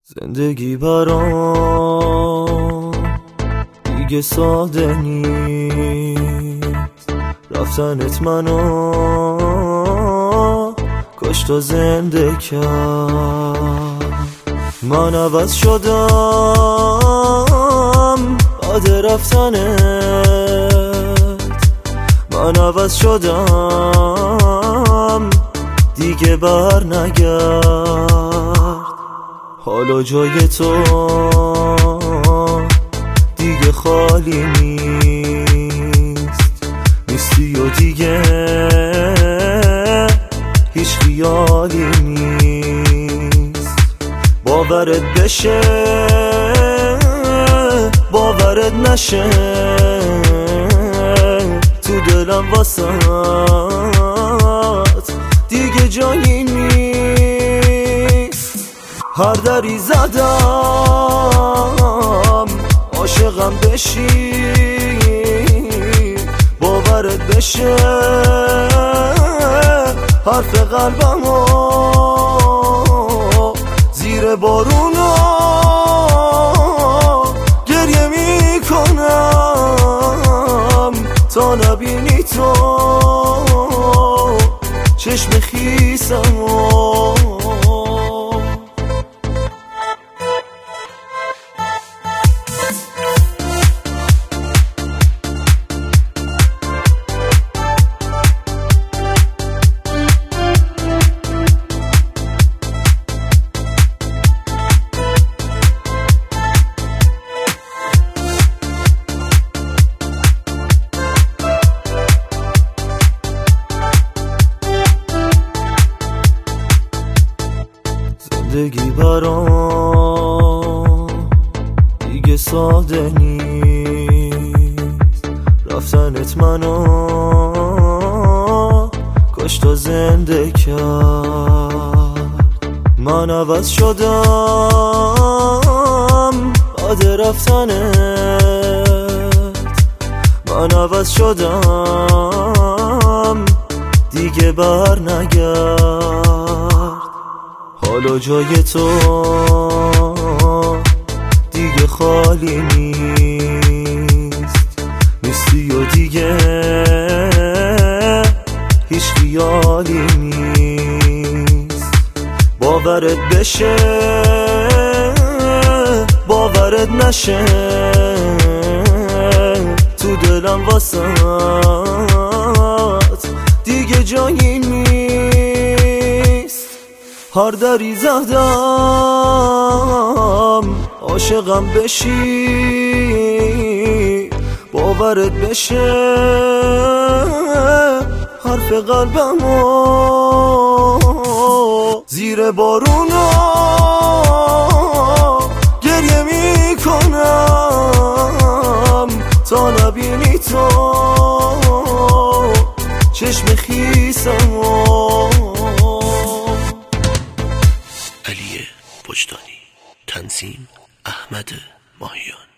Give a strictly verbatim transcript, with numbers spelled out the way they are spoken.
زندگی برام دیگه ساده نیست، رفتنت منو کشت و زنده کرد. من عوض شدم بعد رفتنت، من عوض شدم دیگه بر نگرد. حالا جای تو دیگه خالی نیست، نیستی و دیگه هیچ خیالی نیست. باورت بشه باورت نشه، تو دلم واسات دیگه جایی نیست. هر دری زدم عاشقم بشی، باورت بشه حرف قلبمو زیر بارونا گریه میکنم تا نبینی تو چشم خیسمو. زندگی برام دیگه ساده نیست، رفتنت منو کشت و زنده کرد. من عوض شدم بعد رفتنت، من عوض شدم دیگه بر نگرد. حالا جای تو دیگه خالی نیست، نیستی و دیگه هیچ خیالی نیست. باورت بشه باورت نشه، تو دلم واسات دیگه جایی نیست. هر دری زدم عاشقم بشی، باورت بشه حرف قلبمو زیر بارونا گریه میکنم تا نبینی تو چشم خیسمو. علی وجدانی، تنظیم احمد ماهیان.